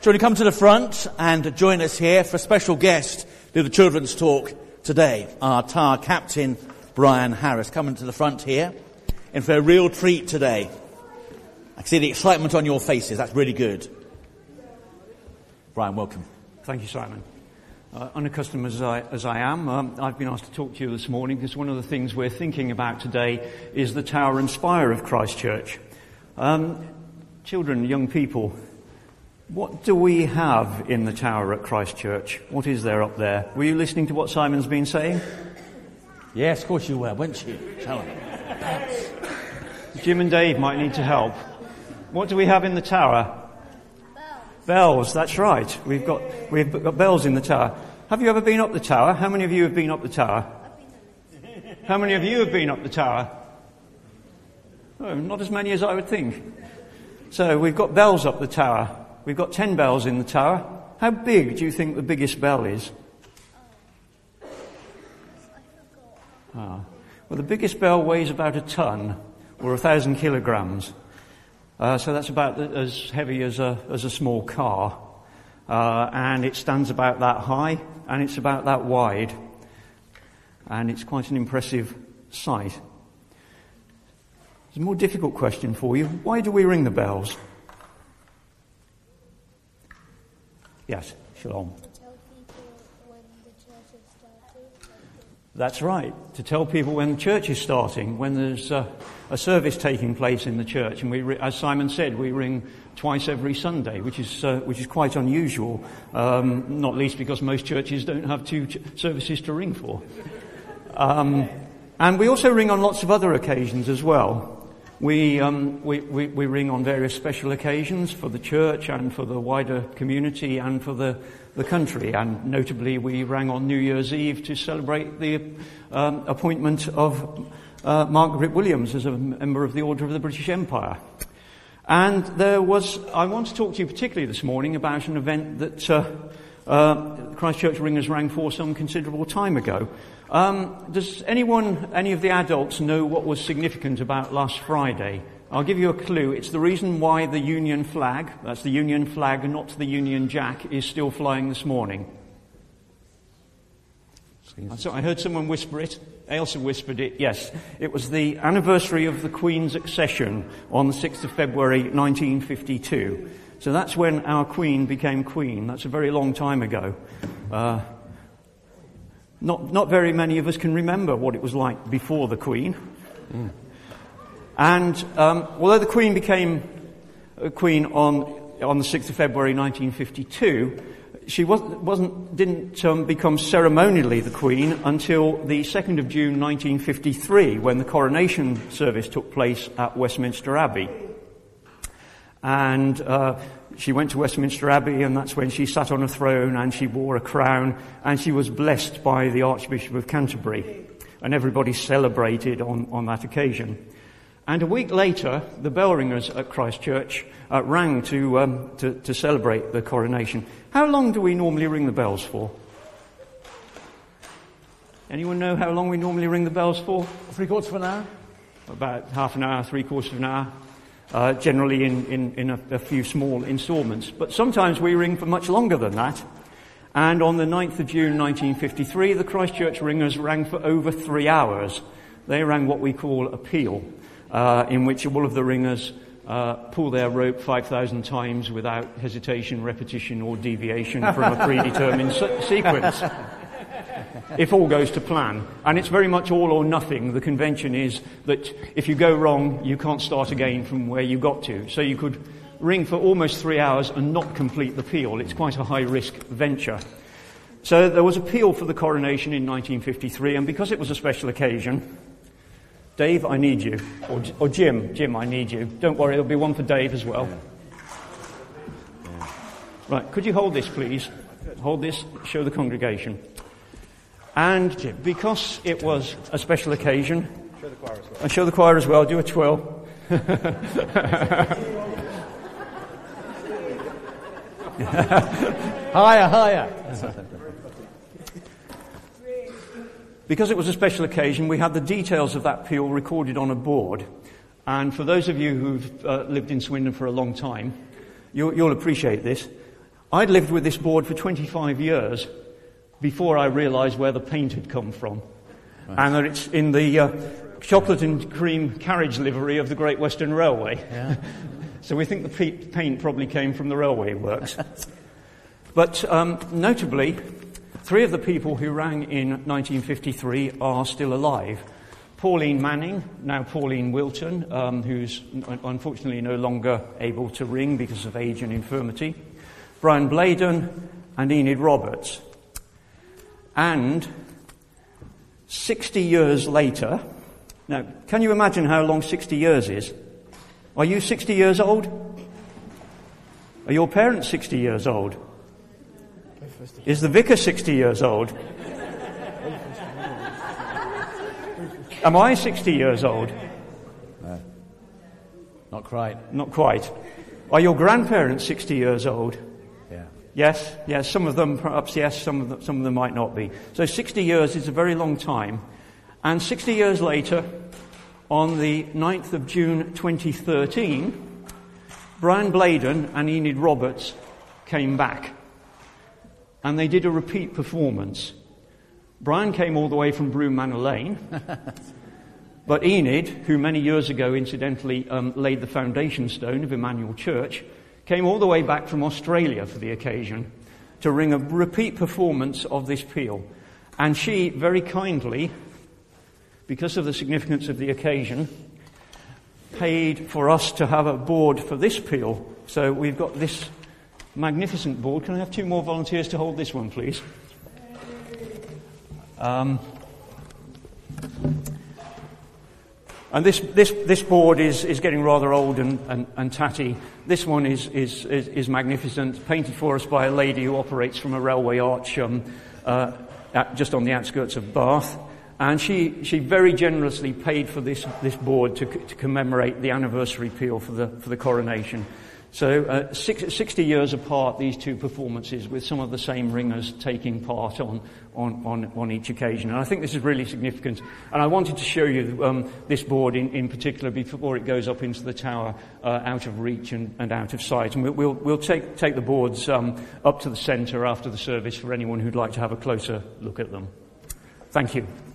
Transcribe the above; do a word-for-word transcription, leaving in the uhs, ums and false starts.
Do you want to come to the front and join us here for a special guest to the children's talk today, our tower captain, Brian Harris. Coming to the front here, and for a real treat today. I can see the excitement on your faces. That's really good. Brian, welcome. Thank you, Simon. Uh, unaccustomed as I, as I am, um, I've been asked to talk to you this morning because one of the things we're thinking about today is the tower and spire of Christchurch. Um, children, young people, what do we have in the tower at Christchurch? What is there up there? Were you listening to what Simon's been saying? Yes, of course you were, weren't you? Tell them. Jim and Dave might need to help. What do we have in the tower? Bells. Bells, that's right. We've got we've got bells in the tower. Have you ever been up the tower? How many of you have been up the tower? How many of you have been up the tower? Oh, not as many as I would think. So we've got bells up the tower. We've got ten bells in the tower. How big do you think the biggest bell is? Ah. Well, the biggest bell weighs about a ton, or a thousand kilograms. Uh, so that's about as heavy as a as a small car, uh, and it stands about that high, and it's about that wide, and it's quite an impressive sight. There's a more difficult question for you. Why do we ring the bells? Yes, Shalom. To tell people when the church is starting. That's right, to tell people when the church is starting, when there's uh, a service taking place in the church. And we, re- as Simon said, we ring twice every Sunday, which is uh, which is quite unusual, um, not least because most churches don't have two ch- services to ring for. Um, and we also ring on lots of other occasions as well. We, um, we, we, we ring on various special occasions for the church and for the wider community and for the, the country. And notably, we rang on New Year's Eve to celebrate the um, appointment of uh, Margaret Williams as a member of the Order of the British Empire. And there was, I want to talk to you particularly this morning about an event that uh, uh, Christchurch Ringers rang for some considerable time ago. Um, does anyone, any of the adults, know what was significant about last Friday? I'll give you a clue. It's the reason why the Union flag, that's the Union flag and not the Union Jack, is still flying this morning. So I heard someone whisper it. Ailsa whispered it. Yes, it was the anniversary of the Queen's accession on the sixth of February nineteen fifty-two. So that's when our Queen became Queen. That's a very long time ago. Uh, Not, not very many of us can remember what it was like before the Queen. Mm. And um, although the Queen became a Queen on on the sixth of February nineteen fifty-two, she wasn't, wasn't didn't um, become ceremonially the Queen until the second of June nineteen fifty-three, when the coronation service took place at Westminster Abbey. And uh, she went to Westminster Abbey, and that's when she sat on a throne and she wore a crown, and she was blessed by the Archbishop of Canterbury. And everybody celebrated on, on that occasion. And a week later, the bell ringers at Christchurch uh, rang to, um, to to celebrate the coronation. How long do we normally ring the bells for? Anyone know how long we normally ring the bells for? Three quarters of an hour? About half an hour, three quarters of an hour. Uh, generally in, in, in a, a few small instalments. But sometimes we ring for much longer than that. And on the ninth of June nineteen fifty-three, the Christchurch ringers rang for over three hours. They rang what we call a peal, uh, in which all of the ringers uh, pull their rope five thousand times without hesitation, repetition or deviation from a predetermined se- sequence. If all goes to plan. And it's very much all or nothing. The convention is that if you go wrong, you can't start again from where you got to. So you could ring for almost three hours and not complete the peal. It's quite a high-risk venture. So there was a peal for the coronation in nineteen fifty-three, and because it was a special occasion, Dave, I need you. Or, or Jim, Jim, I need you. Don't worry, there'll be one for Dave as well. Right, could you hold this, please? Hold this, show the congregation. And because it was a special occasion, show the choir as well. And show the choir as well. Do a twirl. Higher, higher. Because it was a special occasion, we had the details of that peal recorded on a board. And for those of you who've uh, lived in Swindon for a long time, you'll, you'll appreciate this. I'd lived with this board for twenty-five years before I realised where the paint had come from. Right. And that it's in the uh, chocolate and cream carriage livery of the Great Western Railway. Yeah. So we think the pe- paint probably came from the railway works. But um, notably, three of the people who rang in nineteen fifty-three are still alive. Pauline Manning, now Pauline Wilton, um, who's unfortunately no longer able to ring because of age and infirmity. Brian Bladen and Enid Roberts. And sixty years later, now can you imagine how long sixty years is? Are you sixty years old? Are your parents sixty years old? Is the vicar sixty years old? Am I sixty years old? No. Not quite. Not quite. Are your grandparents sixty years old? Yeah. Yes, yes, some of them perhaps yes, some of them, some of them might not be. So sixty years is a very long time. And sixty years later, on the ninth of June twenty thirteen, Brian Bladen and Enid Roberts came back. And they did a repeat performance. Brian came all the way from Broome Manor Lane. But Enid, who many years ago incidentally um, laid the foundation stone of Emmanuel Church, came all the way back from Australia for the occasion to ring a repeat performance of this peal. And she very kindly, because of the significance of the occasion, paid for us to have a board for this peal. So we've got this magnificent board. Can I have two more volunteers to hold this one, please? Um, and this, this, this board is, is getting rather old and, and, and tatty. This one is, is, is, is magnificent, painted for us by a lady who operates from a railway arch um, uh, at, just on the outskirts of Bath. And she, she very generously paid for this, this board to, to commemorate the anniversary peal for the, for the coronation. So uh, six, sixty years apart, these two performances with some of the same ringers taking part on, on, on, on each occasion. And I think this is really significant. And I wanted to show you um, this board in, in particular before it goes up into the tower, uh, out of reach and, and out of sight. And we'll, we'll, we'll take, take the boards um, up to the centre after the service for anyone who'd like to have a closer look at them. Thank you.